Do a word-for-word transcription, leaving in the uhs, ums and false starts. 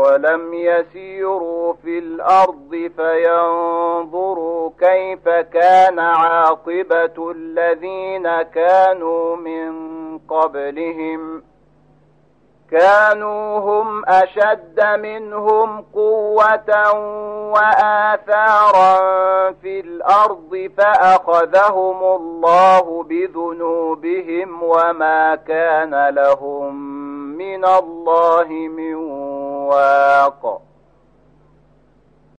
أولم يسيروا في الأرض فينظروا كيف كان عاقبة الذين كانوا من قبلهم كانوا هم أشد منهم قوة وآثارا في الأرض فأخذهم الله بذنوبهم وما كان لهم من الله من واق.